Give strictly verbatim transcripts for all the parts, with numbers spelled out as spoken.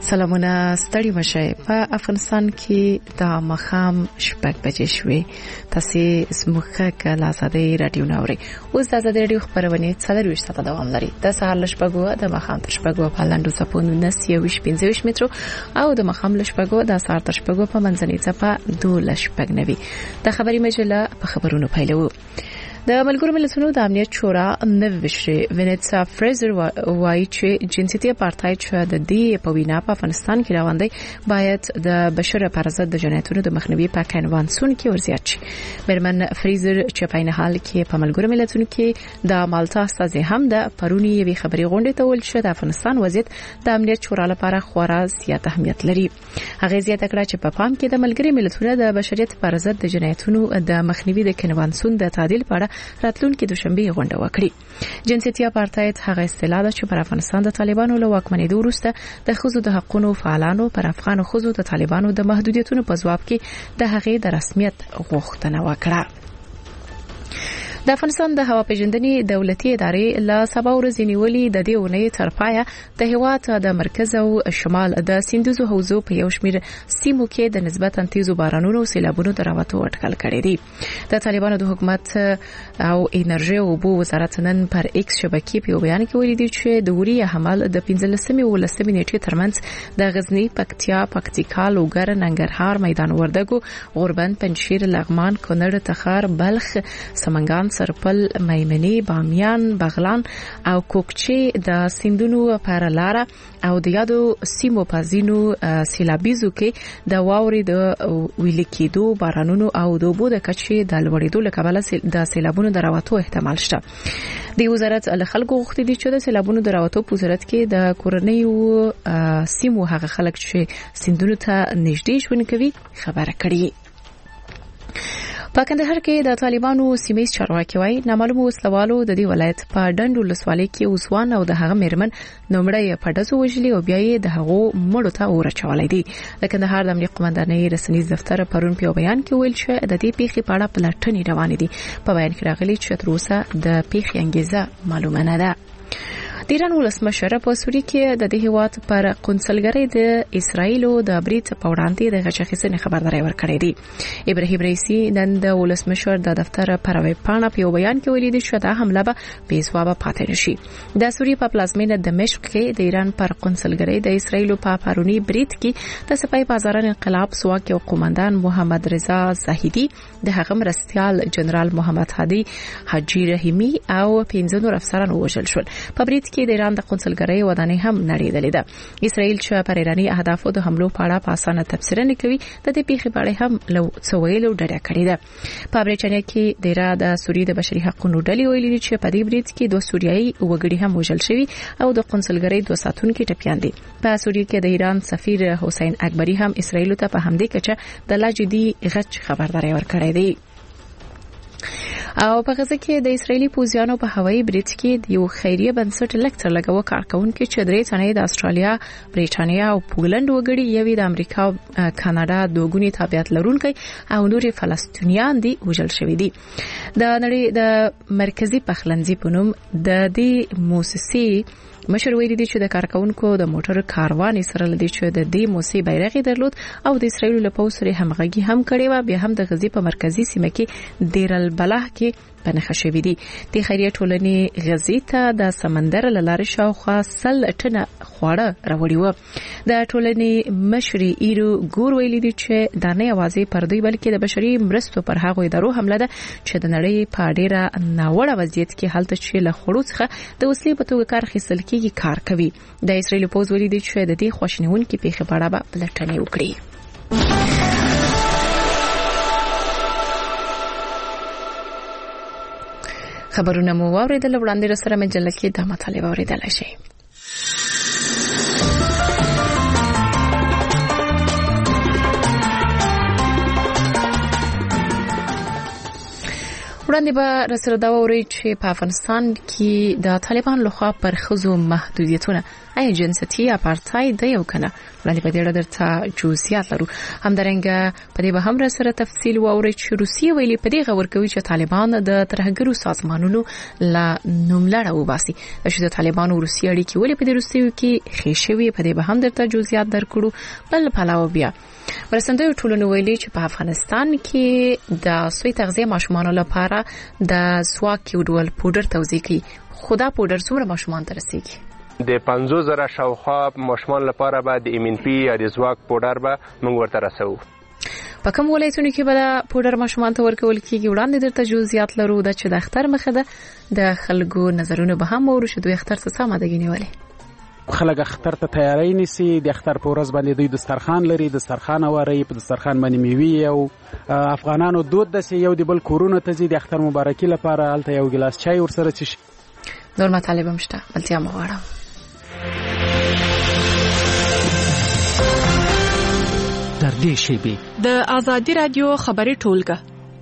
سلامونه ستړي مشه. په افغانستان کې د مخام شپږ بجې شوې. تاسو زموږه کله آزادۍ رادیو ناوړي. اوس د آزادۍ رادیو خبرونه څلور ساعته دوام لري. د سهار لشپږو د مخام تر شپږو په لاندو صپونو نسیوي پنځه مترو او د مخام لشپږو د سهار تر شپږو په منځنۍ صفه دوه لشپږ نوي. د خبري مجله په خبرونو پیلو. د ملګرو ملتونو د امنیت شورا نوی مشر وینیټسا فریزر وایي چې جنسیتي اپارتاید چې د دې په وینا په افغانستان کې روان دی باید د بشر پر ضد د جنایتونو د مخنیوي په کنوانسیون کې ورزیات شي. برمن فریزر چې په نه حال کې په ملګرو ملتونو کې د مالټا استازي هم د پرونی یوې خبري غونډې ته ول چې د افغانستان وضعیت د امنیت شورا لپاره خورا زیات اهمیت لري. هغه زیاته کړه چې په پام کې د ملګرو ملتونو د بشریت پر ضد د جنایتونو د مخنیوي د کنوانسیون د تعدیل په اړه راتلونکي دوشنبه غونډه وکړي. جنسیتي اپارتاید هغه اصطلاح ده چې پر افغانستان د طالبانو له واکمنۍ وروسته د خزو د حقوقو فعالانو پر افغان خزو د طالبانو د محدودیتونو په ځواب کې د هغې د رسمیت غوښتنه وکړه. د افغانستان د هوا پیژندنې دولتي ادارې له سبا ورځې نیولې د دې ونې تر پایه د هیواد د مرکز او شمال د سیندوزو حوزو په یو شمېر سیمو کې د نسبتا تیزو بارانونو او سیلابونو د راوتو اټکل کړی دی. د طالبانو د حکومت او انرژي او اوبو وزارت نن پر ایکس شبکې په بیان کې ویلي دی چې د وری حمل د پنځلسمې او لسمې نیټې ترمنځ د غزنی، پکتیا، پکتیکا، لوګر، ننګرهار، میدان وردګو، غوربند، پنجشیر، لغمان، کونړ، تخار، بلخ، سمنګان، سرپل، میمنی، بامیان، بغلان او کوکچې د سیندونو پر لار او د یادو سیمو په ځینو سیلابیزو کې د واورې د ویل کېدو، بارانونو او د اوبو د کچې د لوړېدو له کبله د سیلابونو د راوتو احتمال شته. د وزارت له خلکو غوښتي دي چې د سیلابونو د راوتو په صورت کې د کورنیو سیمو هغه خلک چې سیندونو ته نږدې ژوند کوي خبره کړي. په کندهار کې د طالبانو سیمې چارواکي وايي نامعلوم وسلوالو د دې ولایت په ډنډو لسوالۍ کې اوسوان او د هغه میرمن نومړی په دزو وجلي او بیا یې د هغو مړو ته ورچولای دي. د کندهار د امنیت قومندانۍ رسنیز دفتر پرون په بیان کې ویل چې د دې پیښې په اړه پلټنې روانې دي. په بیان کې راغلي چې تر اوسه د پیښې انګیزه معلومه نه ده. د ایران ولسمشر په سوري کې د دې هیواد پر قونسلګرۍ د اسرایلو د بریټ په وړاندې د غچخیسنې خبرداري ورکړې دي. ابراهیم رئیسی نن د ولسمشر د دفتر پر ویب پاڼه په بیان کې ویلي چې دا حمله به بې ځوابه پاتې نشي. د سوري په پلازمینه دمشق کې د ایران پر قونسلګرۍ د اسرایلو په پارونی بریټ کې د سپای بازارن انقلاب سواک او قومندان محمد رضا زاهدی د هغه مرستيال جنرال محمد هادي حجی رحیمی او پنځه نور افسران وژل شول. په بریټ کې د ایران د قونسلګرۍ ودانۍ هم نړیدلې ده. اسرائیل چې پر ایرانی اهدافو د حملو په اړه په اسانه تفسیر نه کوي د دې پیښې په اړه هم لو څویلو ډډه کړې ده. په بریټانیا کې د ایران د سوریې د بشري حقوقو ډلې ویلي چې په دې بریټ کې دوه سوریایي وګړي هم وژل شوي او د قونسلګرۍ دوه ساتونکو ټپيان دي. په سوریې کې د ایران سفیر حسین اکبری هم اسرائیل ته په همدې کچه د لاجدي غچ خبرداري ورکړې ده. او په غزه کې د اسرایلی پوځیانو په هوایي بریټ کې د یو خیریه بنسټ لکټر لګاوه کارکونکو چې درې تنې د استرالیا، بریټانیا او پولند وګړي یوې د امریکا او کاناډا دوګونی تابعیت لرونکي او نور فلسطینیان دي وژل شوی دي. د نړۍ د مرکزی پخلنځي په نوم د دې موسسې مشر ویلي دي چې د کارکونکو د موټر کاروان سره لدی چې د دې موسسې بیرغ درلود او د اسرایل له پوځ سره همغږي هم کړې و. بیا هم د غزې په مرکزی سیمه کې دیر البلح کې پنهخه شوی دي. د خیریه ټولنې غزې ته د سمندر لاره شاوخوا سل ټنه خواړه راوړي و. د ټولنې مشر ایرو ګور ویلي دي چې دا نه یوازې پر دوی بلکې د بشري مرستو پر هغه ادارو حمله ده چې د نړۍ په ډیره ناوړه وضعیت کې حالت چې له خړو څخه د وسلې په توګه کار اخیستل کېږي کار کوي. د اسرایل پوز ویلي دي چې د دې خوشنیونکو پیښه په اړه به پلټنې وکړي. خبرونه مو واوریدل. وړاندې سره مجله کې د مطالعه اوریدل شي. وړاندې به رسول دا وری چې په افغانستان کې د طالبان لخوا پر خزو محدودیتونه آیا جنسیتي اپارتاید دی او کنه؟ وړاندې په دې اړه درته جزئیات لرو. همدارنګه په دې به هم سره تفصیل واوري چې روسیه ویلي په دې غور کوي چې طالبان د ترهګرو سازمانونو لا نوملړ وباسي. چې د طالبان او روسیې اړیکې ولې په دې روسیه کې ښې شوي په دې به هم درته جزئیات درکړو. بل پلاو بیا مرستندوی ټولنې ویلي چې په افغانستان کې د سوی تغذیه ماشومان لپاره د سواک یو ډول پودر توزیع کوي. خدا پودر څومره ماشومان ته رسیږي؟ د پنځوس زره شاوخوا ماشومان لپاره به د ایم ان پی یا د سواک پودر به موږ ورته رسوو. په کوم ولایتونو کې به د پودر ماشومان ته ورکول کیږي؟ وړاندې درته جزئیات لرو د چې د اختر مخه ده د خلکو نظرونه به هم ورو شو. دوی اختر څه سمادګی نیولې خلک اختر ته تیاری نیسي. د اختر په ورځ باندې دوی دسترخوان لري، دسترخوان واري، په دسترخوان باندې میوې او افغانانو دود د یو د بل کورونو ته ځي د اختر مبارکي لپاره. هلته یو ګلاس چای ورسره چشي. نور مطالب هم شته، بلتیا مو غواړم. در دې شیبې د آزادي رادیو خبري ټولګه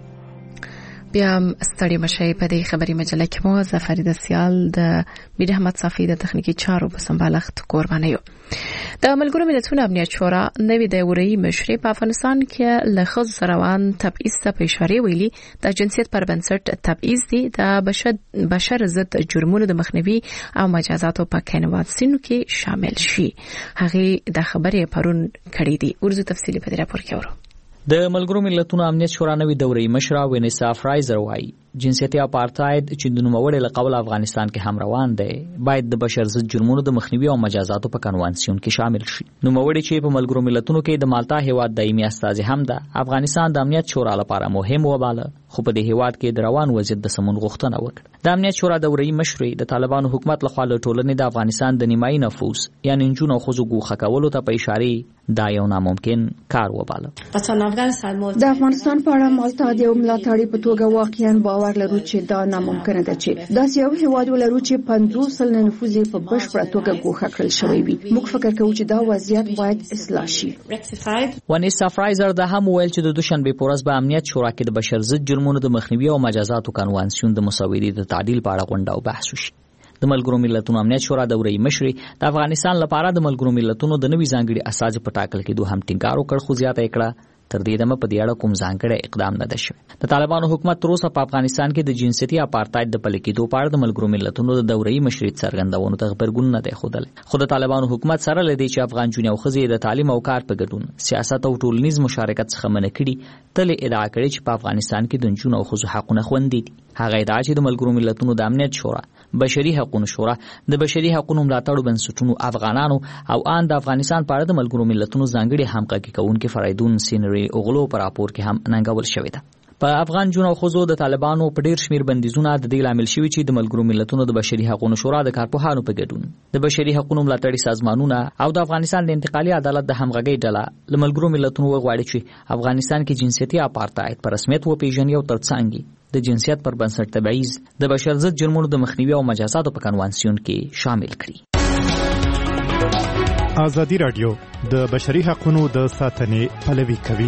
بیا ستړي مشي په دې خبري مجله کې مو ظفر د سیال د میر احمد صافی د تخنیکی چارو په سمبالښت قرباني یو. د ملګرو ملتونو امنیت شورا نوې دایوري مشري په افغانستان کې له خصوص روان تبعیض ته په اشاره ویلي د جنسیت پر بنسټ تبعیض دي د بشر بشر ضد جرمونو د مخنیوي او مجازاتو په کنوانسیون کې شامل شي. هغه د خبرې پرون کړې دي. ورزو تفصیلی په دې راپور کې ورو. د ملګرو ملتونو امنیت شورا نوې دورې مشره وینیسا فرایزر وايي جنسیتي اپارتاید چې د نوموړي له قبل افغانستان کې هم روان دی باید د بشر ضد جرمونو د مخنیوي او مجازاتو په کنوانسیون کې شامل شي. نوموړي چې په ملګرو ملتونو کې د مالټا هیواد دایمي استازي هم ده افغانستان د امنیت شورا لپاره مهم وباله، خو په دې هیواد کې د روان وضعیت د سمون غوښتنه وکړه. د امنیت شورا دورې مشري د طالبانو حکومت لخوا له ټولنې د افغانستان د نیمایي نفوس یعنی نجونو او ښځو ګوښه کولو ته په اشاره دا یو ناممکن کار وباله. د افغانستان په اړه مالټا د یو ملاتړي په توګه واقعا باور لرو چې دا ناممکنه ده چې داسې یو هیواد ولرو چې پنځوس سلنه نفوذ په بشپړه توګه ګوښه کړل شوی وي. موږ فکر کوو چې دا وضعیت باید اصلاح شي. ونیسا فرایزر د هم ویل چې د دوشنبه په ورځ به امنیت شورا کې د بشر ضد جرمونو د مخنیوي او مجازاتو کنوانسیون د مساوي د تعدیل په اړه غونډه او بحث وشي. د ملګرو ملتونو امنیت شورا دورې مشري د افغانستان لپاره د ملګرو ملتونو د نوي ځانګړي اساس په ټاکل کې دوه هم ټینګار وکړ، خو زیاته کړه تر دې دمه په دې اړه کوم ځانګړی اقدام نه ده شوی. د طالبانو حکومت تر اوسه په افغانستان کې د جنسیتي اپارتاید د پلي کېدو په اړه د ملګرو ملتونو د دورې مشري څرګندونو ته غبرګون نه دی ښودلی. خو د طالبانو حکومت سره له دې چې افغان نجونې او ښځې د تعلیم او کار په ګډون سیاست او ټولنیز مشارکت څخه منع کړي، تل ادعا کړې چې په افغانستان کې د نجونو او ښځو حقونه خوندي دي. هغه ادعا چې د ملګرو ملتونو د امنیت شورا، بشري حقوقو شورا، د بشري حقوقو ملاتړو بنسټونو افغانانو او ان د افغانستان په اړه د ملګرو ملتونو ځانګړي همغږي کوونکي فریدون سینری اوغلو پر راپور کې هم ننګول شوې ده. په افغان جنو او خزو د طالبانو په ډیر شمیر بندیزونه د دې لامل شوی چې د ملګرو ملتونو د بشري حقوقو شورا د کارپوهانو په ګډون د بشري حقوقو ملاتړي سازمانونه او د افغانستان د انتقالي عدالت د همغږي ډله له ملګرو ملتونو وغواړي چې افغانستان کې جنسیتي اپارتاید په رسمیت وپیژني او ترڅنګ د جنسیت پر بنسټ تبعیض د بشر ضد جرمونو د مخنیوي او مجازاتو په کنوانسیون کې شامل کړي. آزادي رادیو د بشري حقوقو د ساتنې پلوي کوي.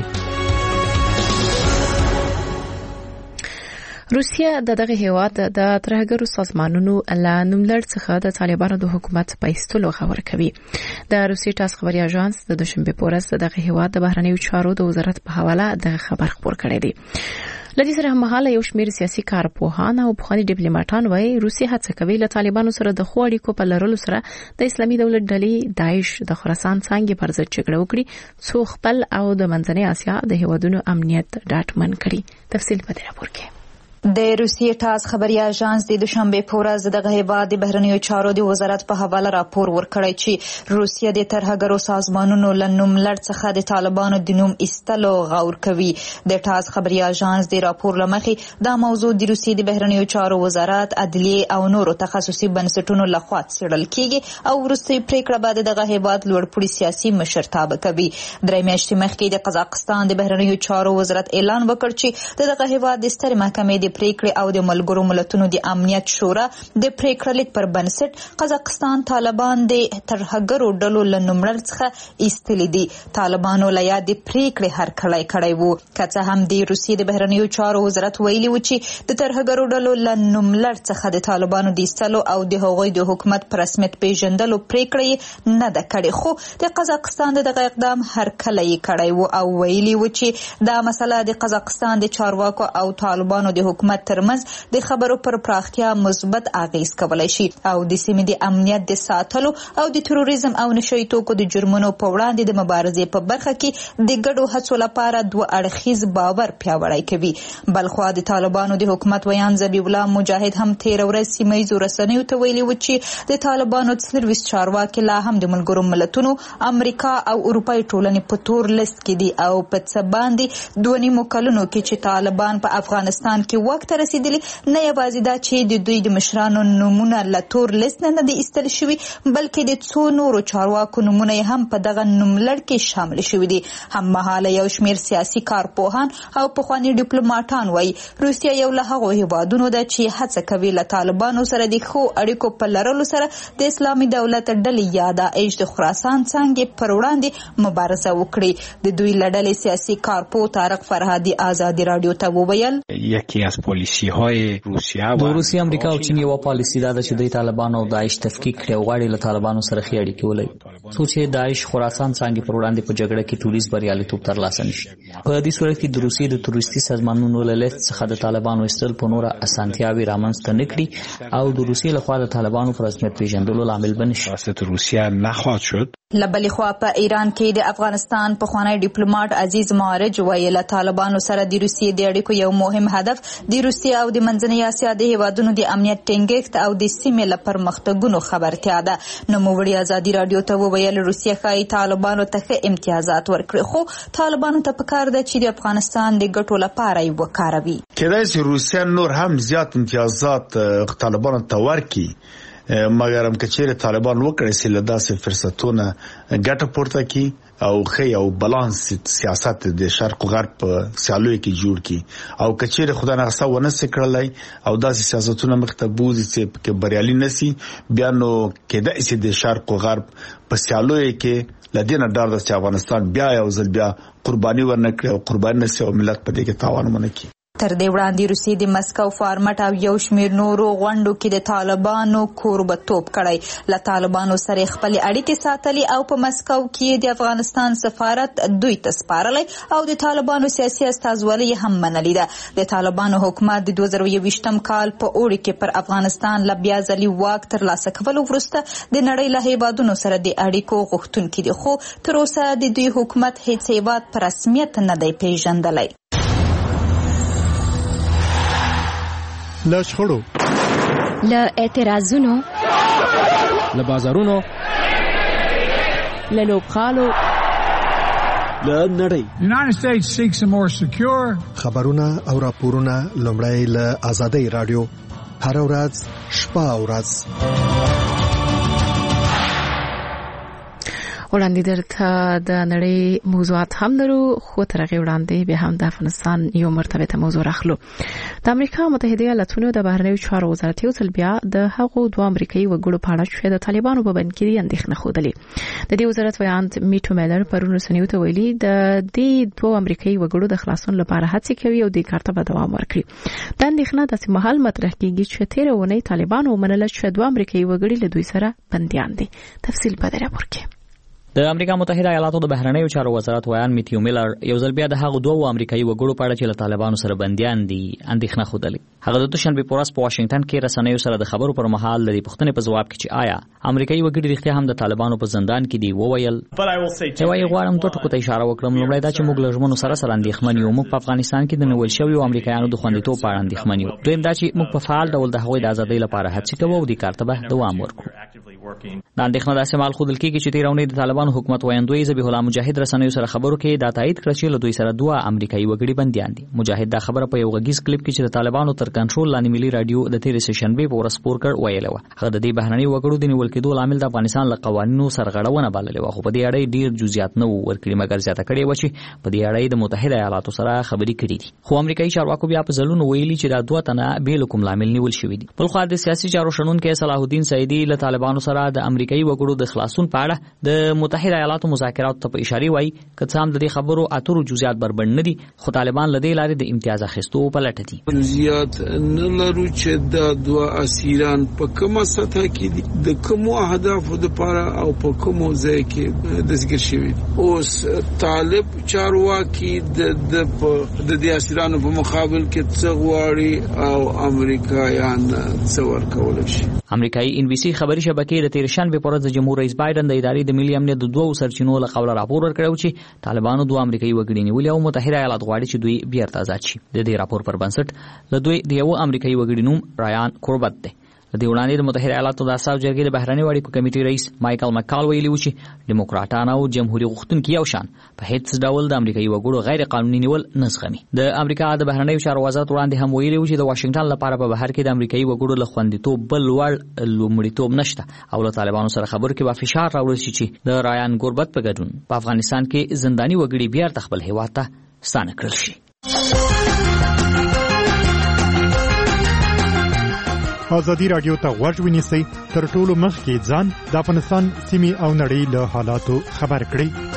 روسیه د دغه هیواد د ترهګرو سازمانونو له نوملړ څخه د طالبانو د حکومت په ایستلو خبر کوي. د روسي تاس خبري اژانس د دوشنبه په ورځ دغه هیواد د بهرنیو چارو د وزارت په حواله د خبر خبر کړی دی. لدې سره هممهاله یو شمېر سیاسي کارپوهان او پخواني ډیپلوماټان وايي روسي هڅه کوي له طالبانو سره د خو اړیکو په لرلو سره د اسلامي دولت ډلې داعش د خراسان څنګه پر ضد جګړه وکړي څو خپل او د منځنۍ اسیا د هیوادونو امنیت ډاټمن کړي. تفصیل په دې راپور کې. د روسیې تاس خبري اژانس د دوشنبه په ورځ دغه هیواد د بهرنیو چارو د وزارت په حواله راپور ورکړی چې روسیه د ترهګرو سازمانونو له نوملړ څخه د طالبانو د نوم ایستلو غور کوي. د تاس خبري اژانس د راپور لمخې دا موضوع د روسیې د بهرنیو چارو وزارت، عدلیه او نورو تخصصي بنسټونو لخوا څېړل کیږي او وروستۍ پریکړه به دغه هیواد لوړپوړي سیاسي مشرتابه کوي. درې میاشتې مخکې د قزاقستان د بهرنیو چارو وزارت اعلان وکړ چې دغه هیواد د سترې محکمې د پریکړې او د ملګرو ملتونو د امنیت شورا د پریکړې لیک پر بنسټ قزاقستان طالبان د ترهګرو ډلو له نوملړ څخه ایستلي دي. طالبانو له یادې پریکړې هرکلی کړی و. که څه هم د روسیې د بهرنیو چارو وزارت ویلي و چې د ترهګرو ډلو له نوملړ څخه د طالبانو د ایستلو او د هغوی د حکومت په رسمیت پیژندلو پریکړه نه ده کړې، خو د قزاقستان د دغه اقدام هرکلی کړی و او ویلي و چې دا مسله د قزاقستان د چارواکو او طالبانو د حکومت ترمنځ د خبرو پر پراختیا مثبت اغیز کولی شي او د سیمې د امنیت د ساتلو او د تروریزم او نشهیي توکو د جرمونو په وړاندې د مبارزې په برخه کې د ګډو هڅو لپاره دوه اړخیز باور پیاوړی کوي. بلخوا د طالبانو د حکومت ویان ذبیح الله مجاهد هم تیر ورځ سیمه‌ییزو رسنیو ته ویلي و چې د طالبانو څلورویشت چارواکي لا هم د ملګرو ملتونو، امریکا او اروپایي ټولنې په تور لیست کې دي او په څه باندې دوه نیمو کلونو کې چې طالبان په افغانستان کې واک ته رسیدلي، نه یوازې دا چې د دوی د مشرانو نومونه له تور لیست نه دي ایستل شوي، بلکې د څو نورو چارواکو نومونه هم په دغه نوملړ کې شامل شوي دي. هممهاله یو شمېر سیاسي کارپوهان او پخواني ډیپلوماټان وایي روسیه یو له هغو هیوادونو ده چې هڅه کوي له طالبانو سره د ښو اړیکو په لرلو سره د اسلامي دولت ډلې یا داعش د خراسان څانګې پر وړاندې مبارزه وکړي. د دوی له ډلې سیاسي کارپوه طارق فرهادي ازادي راډیو ته وویل یکی از پالیسی‌های روسیه د روسیې، امریکا او چین یو پالیسی دا ده چې د طالبانو او داعش تفکیک کړي او غواړي له طالبانو سره ښې اړیکې ولري، څو چې داعش خراسان څانګې پر وړاندې په جګړه کې ټولیز بریالیتوب ترلاسه نشي. په دې صورت کې د روسیې د تروریستي سازمانونو له لیست څخه د طالبانو ایستل په نوره اسانتیاوې رامنځته نه کړي او د روسیې لخوا د طالبانو په رسمیت پیژندلو لامل به نه شي. روسیه نخواهد شد. له بلې خوا په ایران کې د افغانستان پخوانی ډیپلوماټ عزیز معارج وایي له طالبانو سره د روسیې د اړیکو یو مهم هدف د روسیې او د منځنۍ اسیا د هیوادونو د امنیت ټینګښت او د سیمې له پرمختګونو خبرتیا ده. نوموړي ازادي راډیو ته وویل روسیه ښایي طالبانو ته ښه امتیازات ورکړي، خو طالبانو ته پکار ده چې د افغانستان د ګټو لپاره یې وکاروي. کېدای شي روسیه نور هم زیات امتیازات طالبانو ته ورکړي، مګر هم که چیرې طالبان وکړي چې له داسې فرصتونو ګټه پورته کړي او ښه یو بالانس سیاست د شرق او غرب په سیالیو کې جوړ کړي او که چیرې خدای ناخواسته ونه سي کړلی او داسې سیاستونه مخ ته بوځي چې بریالي نشي، بیا نو کېدای شي د شرق او غرب په سیالیو کې لدینه ډار ده چې افغانستان بیا یو ځل بیا قرباني ورنکړي او قرباني نشي او ملت په دې کې تاوان ونه کړي. تر دې وړاندې روسیې د مسکو فارمټ او یو شمېر نورو غونډو کې د طالبانو کوربتوب کړی. له طالبانو سره خپل اړیکې ساتلي او په مسکو کې د افغانستان سفارت دوی ته سپارلی او د طالبانو سیاسي استازولي هم منلې ده. د طالبانو حکومت د دوه زره یوویشتم کال په اوړي کې پر افغانستان له بیا ځلي واک ترلاسه کولو وروسته د نړۍ له هیوادونو سره د اړیکو غوښتونکي دي، خو تر اوسه د دوی حکومت هیڅ هیواد په رسمیت نه دی پیژندلی. له شخړو، له اعتراضونو، له بازارونو، له لوبغالو، له نړۍ. United States seeks a more secure. خبرونه او راپورونه لومړی له آزادۍ رادیو هر ورځ شپه او ورځ وړاندې درته د نړۍ موضوعات هم لرو، خو تر هغې وړاندې بیا هم د افغانستان یو مرتبطه موضوع راخلو. د امریکا متحده ایالاتونو د بهرنیو چارو وزارت یو ځل بیا د هغو دوه امریکایي وګړو په اړه چې د طالبانو په بند کې اندېښنه ښودلې. د دې وزارت ویان میټو میلر پرون رسنیو ته ویلي د دې دوه امریکایي وګړو د خلاصون لپاره هڅې کوي او د کار ته به دوام ورکړي. د اندېښنه داسې مهال مطرح کیږي چې تېره اونۍ طالبانو ومنله چې دوه امریکایي وګړي له دوی سره بندیان دي. تفصیل په دې راپور کې. د امریکا متحده ایالاتو د بهرنیو چارو وزارت ویان میټیو میلر یو ځل بیا د هغو دوه امریکایي وګړو په اړه چې له طالبانو سره بندیان دي اندېښنه ښودلې. هغه د دوشنبې په ورځ په واشنگټن کې رسنیو سره د خبرو پر مهال د دې پوښتنې په ځواب کې چې آیا امریکایي وګړي رښتیا هم د طالبانو په زندان کې دي وویل یوه غواړم دوه ټکو ته اشاره وکړم. لومړی دا چې موږ له ژمنو سره سره اندېښمن یو. موږ په افغانستان کې د نیول شویو امریکایانو د خوندیتوب په اړه اندېښمن یو. دویم دا چې موږ په فعال ډول د هغوی د ازادۍ لپاره هڅې کوو او دې کار ته به دوام ورکړو. دا اندېښنه داسې مال ښودل کېږي چې تېره اونۍ د طالبانو حکومت ویاندوی ذبیح الله مجاهد رسنیو سره خبرو کې دا تایید کړه چې له دوی سره دوه امریکایي وګړي بندیان دي. مجاهد دا خبره په یو غږیز کلیپ کې چې د طالبانو تر کنټرول لاندې ملي رادیو د تېرې سهشنبې په ورځ خپور کړ ویلې وه. هغه د دې بهرنیو وګړو د نیول کېدو لامل د افغانستان له قوانینو سرغړونه بللې وه، خو په دې اړه ډېر جزئیات نه وو ورکړي، مګر زیاته کړې وه چې په دې اړه د متحده ایالاتو سره خبرې کړې دي. خو امریکایي چارواکو بیا په ځلونو ویلي چې دا دوه تنه بې له کوم لامل نیول شوي دي. بل خوا د سیاسي چارو شنونکی صلاح الدین سعیدي له طالبانو سره د امریکایي وګړو د خلاصون په اړه د متحده ایالاتو مذاکراتو ته په اشاره وایي که څه هم د دې خبرو اترو جزئیات بربند نه دي، خو طالبان له دې لارې د امتیاز اخیستو په لټه دي. جزئیات نه لرو چې دا دوه اسیران په کومه سطح کې دي، د کومو اهدافو لپاره او په کومو ځای کې دستګیر شوي دي. اوس طالب چارواکي د د د دې اسیرانو په مقابل کې څه غواړي او امریکایان څه ورکول شي. امریکایي ان بي سي خبري شبکې د تیر شنبه په ورځ د جمهور رئیس بایدن د ادارې د ملي امنیت د دوه سرچینو له قوله راپور ورکړی چې طالبانو دوه امریکایي وګړي نیولي او متحده ایالات غواړي چې دوی بیرته آزاد شي. د دې راپور پر بنسټ له دوی د یو امریکایي وګړي نوم رایان کوربت دی. د دې وړاندې د متحده ایالاتو د اساس جرګې د بهرنیو اړیکو کمیټې رئیس مایکل مکال ویلي و چې ډیموکراټان او جمهوریت غوښتونکي یو شان په هیڅ ډول د امریکایي وګړو غیر قانوني نیول نه زغمي. د امریکا د بهرنیو چارو وزارت وړاندې هم ویلي و چې د واشنگټن لپاره په بهر کې د امریکایي وګړو له خوندیتوب بل وړ لومړیتوب نشته او له طالبانو سره خبرو کې به فشار راوړل شي چې د رایان کوربت په ګډون په افغانستان کې زنداني وګړي بیرته خپل هیواد ته ستانه کړل شي. ازادي راډیو ته غوږ ونیسئ، تر ټولو مخکې ځان د افغانستان سیمې او نړۍ له حالاتو خبر کړئ.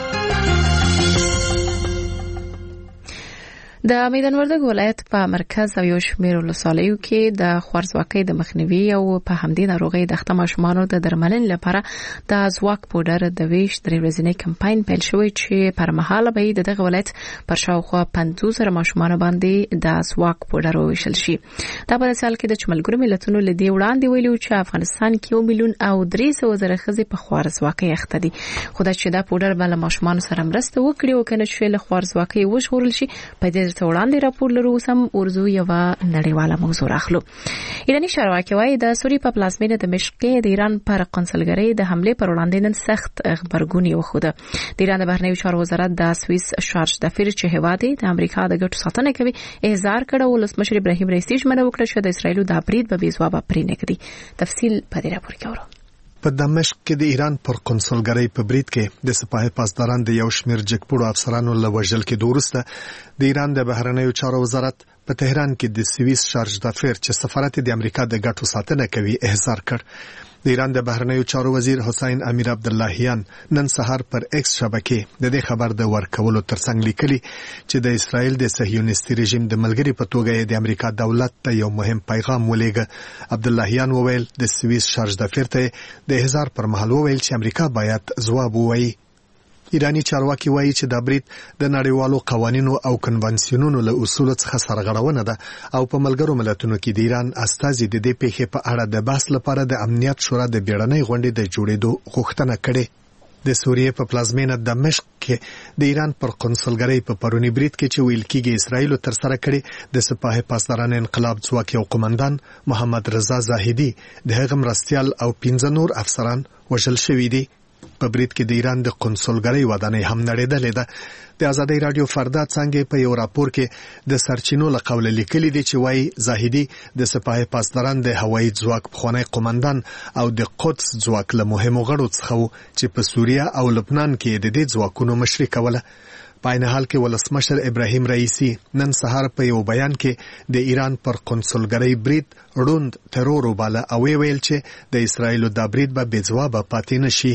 د میدان وردګ ولایت په مرکز او یو شمېر ولسوالیو کې د خوارځواکۍ د مخنیوي او په همدې ناروغۍ د اخته ماشومانو د درملنې لپاره د ځواک پوډر د ویش درې ورځنی کمپاین پیل شوی چې پر مهال به د دغه ولایت پر شاوخوا پنځوس زره ماشومان باندې د ځواک پوډر وویشل شي. دا په مثال کې د چملګرو ملتونو له دې وړاندې ویلو چې افغانستان کې یو میلیون او درې سوه زره ښځې په خوارځواکۍ اخته دي، خو دا چې دا پوډر به له ماشومانو سره مرسته وکړي او کنه چې له خوارځواکۍ وژغورل شي په دې ته وړاندې راپور لرو. سم ورزو یو نړیواله موضوع راخلو. ایرانی چارواکي وايي د سوریې په پلازمینه د مشق د ایران پر قونسلګرۍ د حمله پر وړاندې نن سخت غبرګون وښوده. د ایران د بهرنیو چارو وزارت د سویس شارج دافیر چې هیواد د امریکا د ګټو ساتنه کوي احضار کړه او ولسمشر ابراهیم رئیسی ژمنه وکړه چې د اسرایل د برید به بې ځوابه پرې نه کړي. تفصیل په دې راپور کې اورو. په دمشق کې د ایران پر قونسلګرۍ په برید کې د سپاه پاسداران د یو شمېر جګپوړو افسرانو له وژل کېدو وروسته د ایران د بهرنیو چارو وزارت په تهران کې د سویس شارج دافیر چې سفارت د امریکا د ګټو ساتنه کوي احضار کړ. د ایران د بهرنیو چارو وزیر حسین امیر عبداللهیان نن سهار پر ایکس شبکې د دې خبر د ورکولو ترڅنګ لیکلي چې د اسرایل د صهیونیستي رژیم د ملګری په توګه د امریکا دولت ته یو مهم پیغام ولېږه. عبداللهیان وویل د سویس شارج دافیر ته د احضار پر مهال وویل چې امریکا باید ځواب ووایي. ایرانی چارواکي وایي چې دا برید د نړیوالو قوانینو او کنوانسیونونو له اصولو څخه سرغړونه ده او په ملګرو ملتونو کې د ایران استازي د دې پیښې په اړه د بحث لپاره د امنیت شورا د بیړنۍ غونډې د جوړېدو غوښتنه کړې. د سوریې په پلازمینه دمشق کې د ایران پر قونسلګرۍ په پرونی برید کې چې ویل کېږي اسرایل تر سره کړي د سپاه پاسداران انقلاب ځواک یو قومندان محمد رضا زاهدي د هغه مرستیال او پنځه نور افسران وژل شوي دي. په برید کې د ایران د قونسلګرۍ ودانۍ هم نړېدلې ده. د ازادي رادیو فردا څنګه په یو راپور کې د سرچینو له قوله لیکلي دي چې وايي زاهدي د سپاه پاسداران د هوایي ځواک پخوانی قومندان او د قدس ځواک له مهمو غړو څخه چې په سوریه او لبنان کې د دې ځواکونو مشري کوله. په عین حال کې ولسمشر ابراهیم رئیسی نن سهار په یو بیان کې د ایران پر قونسلګرۍ برید روند ترور وباله او ویل چې د اسرایل د برید به بې ځوابه پاتې نشي.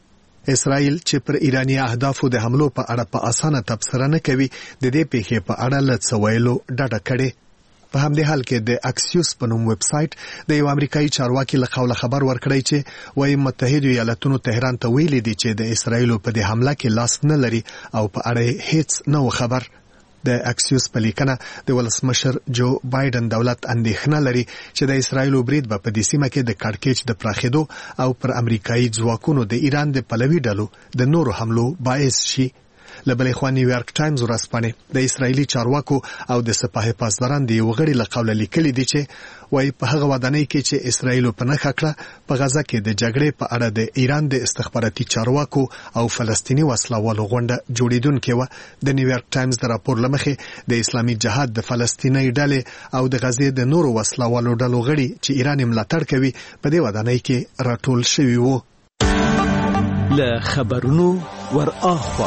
اسرائیل چې پر ایرانی اهدافو د حملو په اړه په اسانه تبصره نه کوي د دې پیښې په اړه له څه ویلو ډډه کړې. په همدې حال کې د اکسیوس په نوم ویب سایټ د یو امریکایي چارواکي له قوله خبر ورکړی چې وايي متحده ایالاتونو تهران ته ویلي دي چې د اسرائیل په دې حمله کې لاس نه لري او په اړه هیڅ نه خبر. د اکسیوس په لیکنه د ولسمشر جو بایدن دولت اندېښنه لري چې د اسرایل برید به په دې سیمه کې د کړکېچ د پراخېدو او پر امریکایي ځواکونو د ایران د پلوي ډلو د نورو حملو باعث شي. لبلې خوا نیویارک ټایمز ورځپاڼې د اسرایلی چارواکو او د سپاه پاسداران دی وغړي لقول لیکلي دي چې وایي په هغه ودانۍ کې چې اسرایل په نخښه کړه په غزا کې د جګړې په اړه د ایران د استخباراتي چارواکو او فلسطینی وسلوالو غونډه جوړیدونکې و. د نیویارک ټایمز د راپور لمخې د اسلامي جهاد د فلسطینی ډلې او د غزې د نورو وسلوالو ډلو غړي چې ایران ملاتړ کوي په دې ودانۍ کې راټول شوي وو. له خبرونو ور اخوا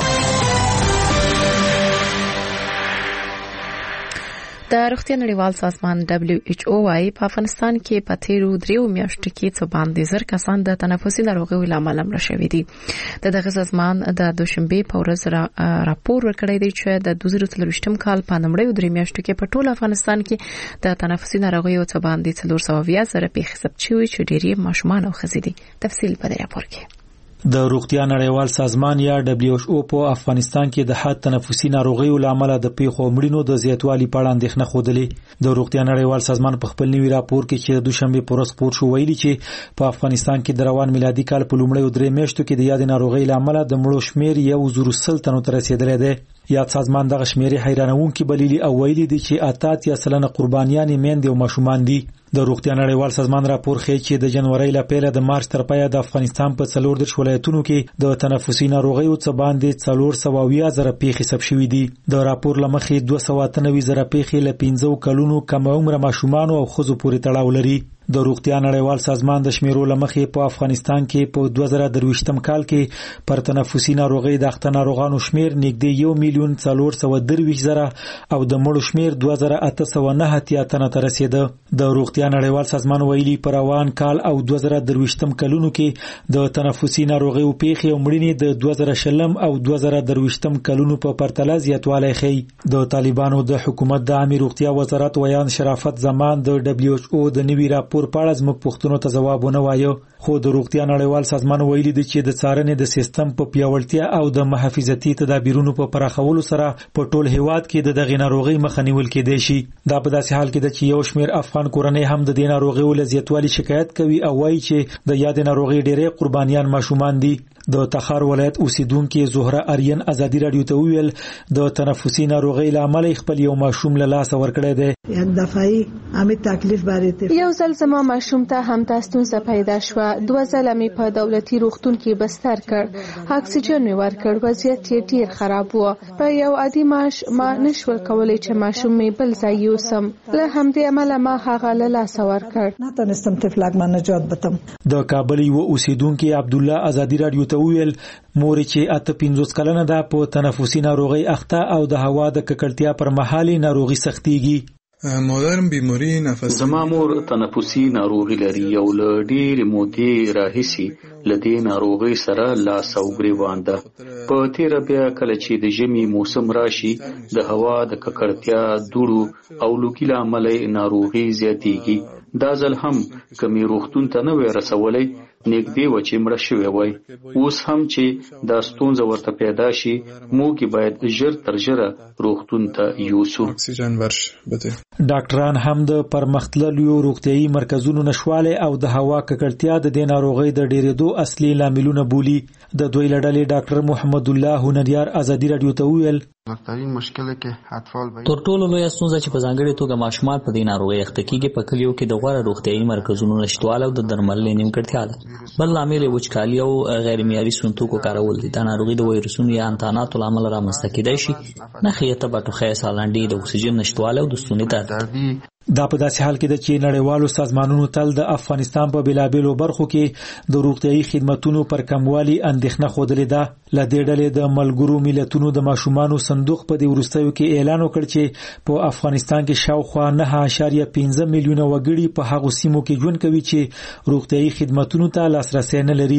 د روغتیا نړیوال سازمان دبليو ایچ او وايي په افغانستان کې په تیرو دریو میاشتو کې څو باندې زر کسان د تنفسي ناروغیو لامل مړه شوي دي. د دغه سازمان د دوشنبه په ورځ را راپور ورکړی دی چې د دوه زره څلرویشتم کال په نومړیو درې میاشتو کې په ټول افغانستان کې د تنفسي ناروغیو څو باندې څلور سوه اویا زره پیښې ثبت شوي چې ډېری ماشومان او ښځې دي. تفصیل په دې راپور کې. د روغتیا نړیوال سازمان یا دبليو ایچ او په افغانستان کې د حاد تنفسي ناروغیو لامل د پیښو مړینو د زیاتوالي په اړه اندېښنه خوده. د روغتیا نړیوال سازمان په خپل نوي راپور کې چې د دوشنبه پر ورځ خپور شو ویلي چې په افغانستان کې د روان میلادي کال په لومړیو درې میاشتو کې د یاد ناروغۍ لامل د مړو شمیر یو زر سل تنو ته رسیدلی دی. یاد سازمان دغه شمیرې حیرانونکي بللي او ویلي دي چې اتات یا سلنه قربانیان میندې او ماشومان دي. د روغتیا نړیوال سازمان راپور ښیي چې د جنوري له پیله د مارچ تر پایه د افغانستان په څلور دېرش ولایتونو کې د تنفسي ناروغیو څخه باندې څلور سوه اویا زره پیښې ثبت شوي دي. د راپور له مخې دوه سوه اته نوي زره پیښې له پنځو کلونو کم عمره ماشومان او ښځو پورې تړاو لري. د روغتیا نړیوال سازمان د شمیرو لمخې په افغانستان کې په دوه زره درویشتم کال کې پر تنفسي ناروغي د اخته ناروغانو شمیر نږدې یو میلیون څلور سوه درویشت زره او د مړو شمیر دوه زره اته سوه نهه اتیا تنه ته رسیده. د روغتیا نړیوال سازمان ویلي په روان کال او دوه زره درویشتم کلونو کې د تنفسي ناروغیو پیښې او مړینې د دوه زره شلم او دوه زره درویشتم کلونو په پرتله زیاتوالی ښیي. د طالبانو د حکومت د عامه روغتیا وزارت ویان شرافت زمان د دبليو ایچ او د نوي راپور په اړه زموږ پوښتنو ته ځواب ونه وایو. خو د روغتیا نړیوال سازمان ویلي دی چې د څارنې د سیستم په پیاوړتیا او د محافظتي تدابیرونو په پراخولو سره په ټول هیواد کې د دغه ناروغي مخه نیول کېدای شي. دا په داسې حال کې ده چې یو شمېر افغان کورنۍ هم د دې ناروغیو له زیاتوالي شکایت کوي او وایي چې د یاد ناروغي ډېری قربانیان ماشومان دي. د تخار ولایت اوسیدونکو زهره اریان ازادي رادیو ته ویل د تنفسي ناروغي لامل خپل یو ماشوم له لاس ورکړی دی. یک دفعه همې تکلیف بریته یو ځل زما ماشوم ته هم تاسو پیدا شو. دوه ځله مې په دولتي روغتون کې بستر کړ. اکسیجن مې ورکړ. وضعیت یې ډیر خراب و. په یو عادي معاش ما نشول کولای چې ماشوم مې بل ځای یوسم. له همدې عمله ما هغه له لاس ورکړ. نه تنستم طفلک ما نجات بتم. د کابل یو اوسیدونکو عبد الله ازادي رادیو ته ویل مور چې اته پنځوس کلنه ده په تنفسي ناروغي اخته او د هوا د ککړتیا پر مهال ناروغي سختيږي. مادرم بیماری نفسي زما مور تنفسي ناروغي لري او له ډېرې مودې راهیسي له دې ناروغۍ سره لاس او ګریوان ده. په تیره بیا کله چې د ژمي موسم راشي د هوا د ککړتیا دوړو او لوګي له امله ناروغي زیاتېږي. دا ځل هم کمی روغتون ته نه وې رسولای نږدې و چې مړه شوې وای. اوس هم چې دا ستونزه ورته پیدا شي موږ باید ژر تر ژره روغتون ته یوسو. اکسیجن ورش بده. ډاکټران هم د پرمختللو روغتيایي مرکزونو نشواله او د هوا ککړتیا د دې ناروغۍ د ډېرېدو اصلي لاملونه بولي. د دوی لړلې ډاکټر محمد الله هنریار ازادي رادیو ته ویل مختلفین مشکل کې اطفال به تر ټولو لوی ستونزه چې په ځانګړي توګه ماشومان په دې ناروغۍ اخته کیږي په کلیو کې د غوړه روغتيایي مرکزونو نشټواله او د درملنې نیمګړتیا ده. بل لامل وچکالي او غیر معیاري سونتوکو کارول دي. دا ناروغي د وایرسونو یا انتاناتو لامل رامنځته کېدای شي. نه خیته بټوخه سالانډي د اکسیجن نشټواله او د ستوني درد. دا په داسې حال کې ده چې نړیوالو سازمانونو تل د افغانستان په بلابلو برخو کې د روغتيایي خدماتو پر کموالي اندېښنه خوده ده. ل دې ډلې د ملګرو ملتونو د ماشومانو صندوق په دې ورستیو کې اعلان وکړ چې په افغانستان کې شاوخوا نه اعشاریه پنځه میلیونه وګړي په هغو سیمو کې ژوند کوي چې روغتيایي خدماتو ته لاسرسي نه لري.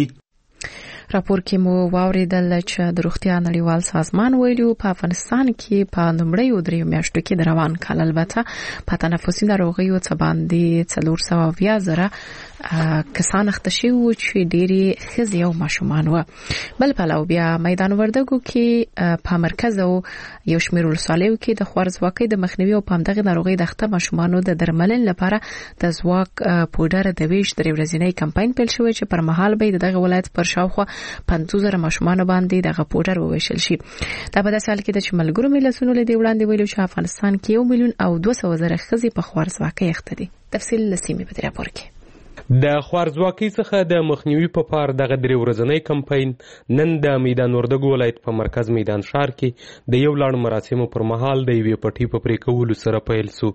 راپور کې مو واوریدل چې د روغتیا نړیوال سازمان ویلو په افغانستان کې په لومړیو دریو میاشتو کې د روان کال البته په تنفسي ناروغیو څخه باندې څلور سوه اویا زره کسان اختشي وو چې ډېری ښځې او ماشومان وو. بل پلو بیا میدان وردګو کې په مرکز او یو شمېر ولسوالیو کې د خوارزواکۍ د مخنیوي او پامدغه ناروغي د اخته ماشومانو د درملنې لپاره د زواک پودر د ویش درې ورځې کمپاین پیل شوی چې پر مهال به دغه ولایت پر شاوخوا پنځوس زره ماشومان باندې دغه پودر وویشل شي. دا په داسې حال کې چې ملګرو ملتونو له دې وړاندې ویلو چې افغانستان کې یو میلیون او دوه سوه زره ښځې په خوارزواکۍ اخته دي. تفصیل لسیمه په دې راپور کې. د خوارزواکۍ څخه د مخنیوي په پار دغه درې ورځنی کمپاین نن د میدان وردګو ولایت په مرکز میدان ښار کې د یو لړ مراسمو پر مهال د یوې پټۍ په پرې کولو سره پیل سو.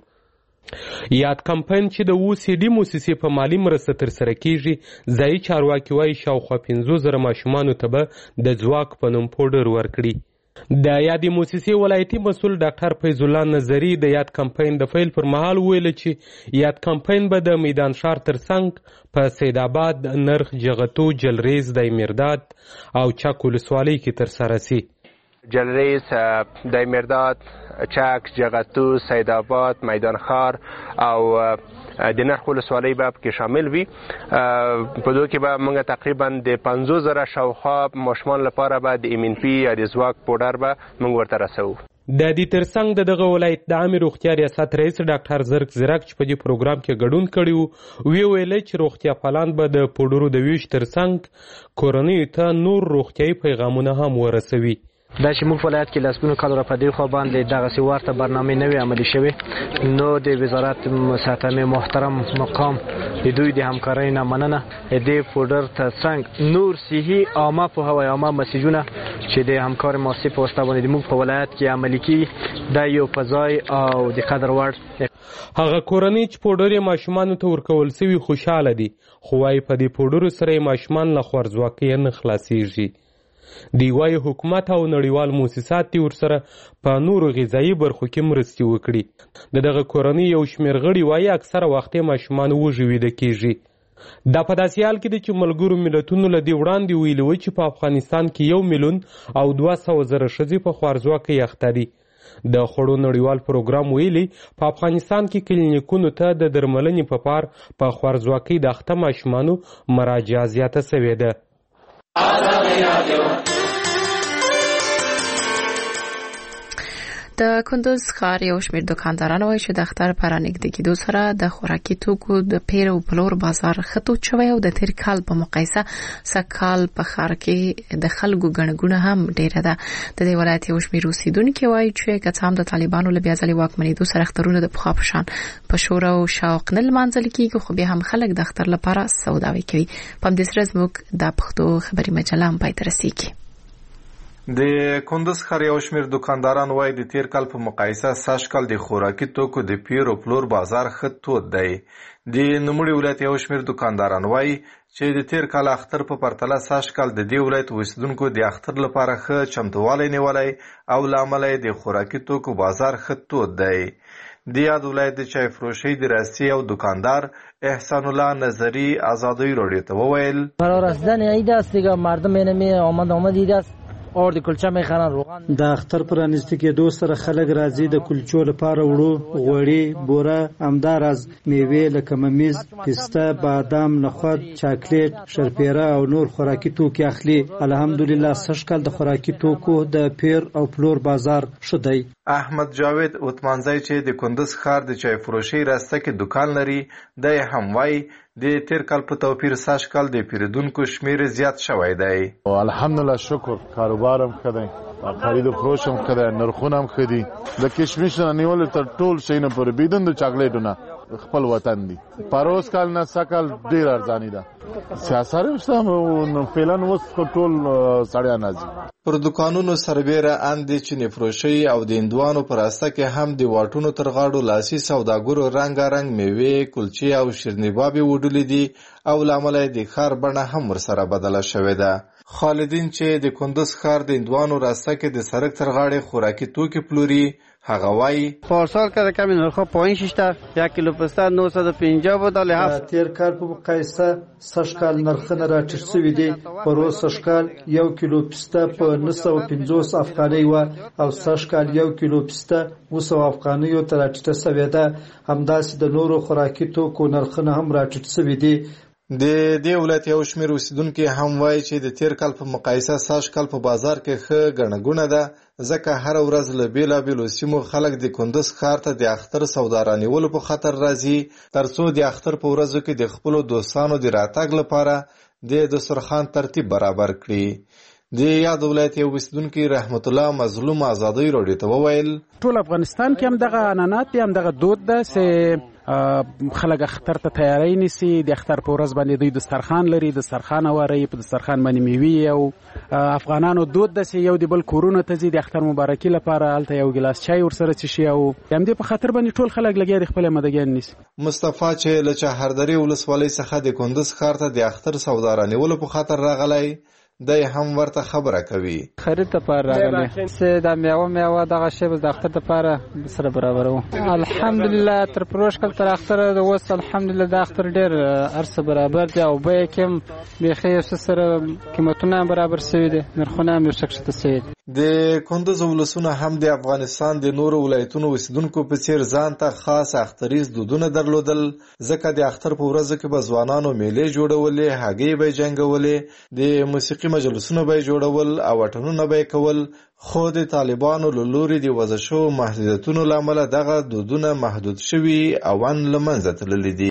یاد کمپاین چې د او سی ډي موسسې په مالی مرسته ترسره کیږي، ځایي چارواکي وایي شاوخوا پنځوس زره ماشومانو ته به د ځواک په نوم پوډر ورکړي. د یادې موسسې ولایتي مسؤل ډاکټر فیض الله نظري د یاد کمپاین د پیل پر مهال ویل چې یاد کمپاین به د میدان ښار ترڅنګ په سید آباد، نرخ، جغتو، جلریز، دایمیرداد او چک ولسوالۍ کې ترسره سي. جلریز، دایمیرداد، چک، جغتو، سید آباد، میدان ښار او د نرخ ولسوالۍ به پکې شامل وي. په دوی کې به موږ تقریبا د پنځوس زره شاوخوا ماشومان لپاره به د ایم ان پي یا د ځواک پوډر به موږ ورته رسوو. د دې ترڅنګ د دغه ولایت د عامې روغتیا ریاست رئیس ډاکټر زرک زیرک چې په دې پروګرام کې ګډون کړی و، وی ویل چې روغتیا پالان به د پوډرو د ویش ترڅنګ کورنیو ته نور روغتیایي پیغامونه هم ورسوي. دا چې موږ ولایت کې لسګونو کالو را په دې خوا باندې دغسې ورته برنامې نه وي عملي شوې، نو د وزارت محترم محترم مقام د دوی د همکارۍ نه مننه. دې پوډر ترڅنګ نور صحي عامه پوهاوی عامه مسیجونه چې د همکار مؤسسې په واسطه باندې موږ په ولایت کې عملي کیږي دا یو په ځای او د قدر وړ. هغه کورنۍ چې پوډر یې ماشومانو ته ورکول سوي خوشحاله دي، خو وايي په دې پوډرو سره یې ماشومان له خوارزواکۍ نه خلاصیږي. دی وايي حکومت او نړیوال مؤسسات دې ورسره په نورو غذایي برخو کې مرستې وکړي. د دغه کورنۍ یو شمېر غړي وايي اکثره وخت یې ماشومان وږي ویده کېږي. دا په داسې حال کې دی چې ملګرو ملتونو له دې وړاندې ویلي وو چې په افغانستان کې یو میلیون او دوه سوه زره ښځې په خوارزواکۍ اخته دي. د خوړو نړیوال پروګرام ویلي په افغانستان کې کلینیکونو ته د درملنې په پار په خوارزواکۍ د اخته ماشومانو مراجعه زیاته سوې ده. د کندوز ښار یو شمېر دکانداران وایي چې د اختر په رانږدې کېدو سره د خوراکي توکو د پیر او پلور بازار ښه تود شوی او د تیر کال په مقایسه سږکال په ښار کې د خلکو ګڼه ګوڼه هم ډېره ده. د دې ولایت یو شمېر اوسېدونکي وایي چې که څه هم د طالبانو له بیا ځلې واکمنېدو سره اخترونه د پخوا په شان په شور او شوق نه لمانځل کېږي، خو بیا هم خلک د اختر لپاره سوداوي کوي. په همدې سره زموږ د پښتو خبري مجله هم پای ته رسېږي. د کندوز ښار یو شمېر دکانداران وایي د تیر کال په مقایسه سږ کال د خوراکي توکو د پیر او پلور بازار ښه تود دی. د نوموړي ولایت یو شمېر دکانداران وایي چې د تیر کال اختر په پرتله سږ کال د دې ولایت اوسېدونکو د اختر لپاره ښه چمتووالی نیولی او له امله یې د خوراکي توکو بازار ښه تود دی. د یاد ولایت د چای فروشۍ د رئیسي او دکاندار احسان الله نظری آزادی رادیو ته وویل رسیدن عید است دیگه، مردم اینمی آمد آمد عید است اور د کلچه میخرن روغن. د اختر پر رانږدې کېدو سره خلک راځي د کلچو لپاره وړو، غوړي، بوره، همداراز میوې لکه ممیز، پسته، بادام، نخود، چاکلیټ، شرپیره او نور خوراکي توکي اخلي. الحمدلله سږ کال د خوراکي توکو د پیر او پلور بازار ښه دی. احمد جاوید عثمانزی چې د کندوز ښار د چای فروشۍ راسته کې دکان لري، دی هم وایي د تیر کال په توپیر سږ کال د پیرودونکو شمیر زیات شوی دی. الحمدلله شکر، کاروبار هم ښه دی، خرید و فروش هم ښه دی، نرخونه هم ښه دي. د کشمش نه نیول تر ټول شي نه پورې بيدن د چاکلیټونه خپل وطن دي. پروس کال نه سکل ډیر ارزانی ده. سیاست هم فعلن وس ټول سړیا نازي. پر دکانونو سربېره اندې چې نفروشي او د اندوانو پر راسته کې هم د واټونو تر غاړو لاسي سوداګرو رنګارنګ میوې، کلچې او شیرنیبابې وډلې دي او له امله د ښار بڼه هم ورسره بدله شوې ده. خالدین چې د کندوز ښار د اندوانو راسته کې د سړک تر غاړې خوراکي توکي پلوري، هغه وایي پارسال که کمی نرخ پایین شیشته، یک کیلو پسته نهصد و پنجاه بود ولی هفت. تیر کال په مقایسه سږ کال نرخونه راټیټ شوي دي. پروس سږ کال یو کیلو پسته په نهه سوه پنځوس افغانۍ وه او سږ کال یو کیلو پسته اوه سوه افغانیو ته راټیټه شوې ده. همداسې د نورو خوراکي توکو نرخونه هم راټیټ شوي دي. د دې ولایت یو شمېر اوسیدونکي هم وایي چې د تیر کال په مقایسه سږ کال په بازار کې ښه ګڼه ګوڼه ده، ځکه هره ورځ له بېلابېلو سیمو خلک د کندز ښار ته د اختر سودا رانیولو په خاطر راځي، ترڅو د اختر په ورځو کې د خپلو دوستانو د راتګ لپاره د دسترخوان ترتیب برابر کړي. د یاد ولایت یو اوسیدونکي رحمت الله مظلوم ازادۍ راډیو ته وویل ټول افغانستان کې هم دغه عنعنات دي، هم دغه دود ده چې خلک اختر ته تیاری نیسي. د اختر په ورځ باندې دوی دسترخوان لري، دسترخوان واري، په دسترخوان باندې میوې او افغانانو دود ده چې یو د بل کورونه ته ځي د اختر مبارکي لپاره، هلته یو ګیلاس چای ورسره څښي او همدې په خاطر باندې ټول خلک لګیا دي خپل مدګیان نیسي. مصطفی چې له چهاردرې ولسوالۍ څخه د کندز ښار ته د اختر سودا رانیولو په خاطر راغلی، دای هم ورته خبره کوي. خرید ته پر راغلی چې د میوه میوه دغه شی د اختر لپاره سره برابرو. الحمدلله تر پروش کل تر اختر د وس الحمدلله د اختر ډیر ارسه برابر دی او به کوم بخیر سره قیمتونه برابر شوی دي، نرخونه هم شکشته شوی دي. د کندز ولسونه هم د افغانستان د نورو ولایتونو اوسیدونکو په څیر ځان ته خاص اختریز دودونه درلودل، ځکه د اختر په ورځو کې به ځوانانو میلې جوړولې، هګۍ به جنګولې، د موسیقي مجلسونه به جوړول او اټنونه به کول، خو د طالبانو له لوري د وضع شوو محدودیتونو له امله دغه دودونه محدود شوي او ان له منځه تللي دي.